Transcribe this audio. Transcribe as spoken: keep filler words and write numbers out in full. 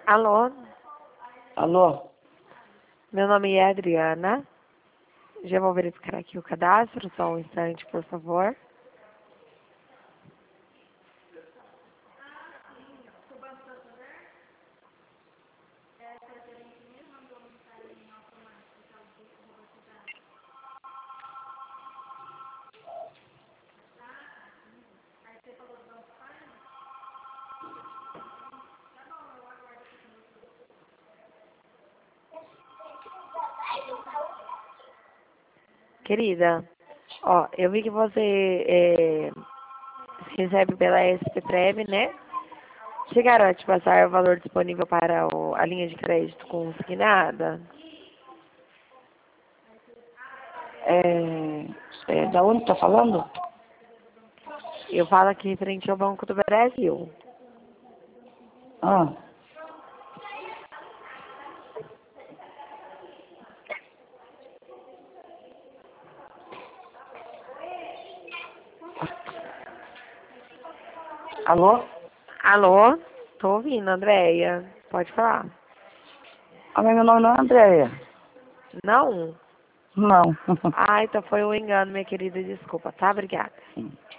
Alô, Alô? meu nome é Adriana. Já vou verificar aqui o cadastro, só um instante, por favor. Querida, ó, eu vi que você é, se recebe pela S P Prev, né? Chegaram a te passar o valor disponível para o- a linha de crédito consignada? É, é, da onde tá falando? Eu falo aqui frente ao Banco do Brasil. Ah, alô? Alô? Tô ouvindo, Andréia. Pode falar. Ah, mas meu nome não é Andréia. Não? Não. Ah, então foi um engano, minha querida. Desculpa, tá? Obrigada.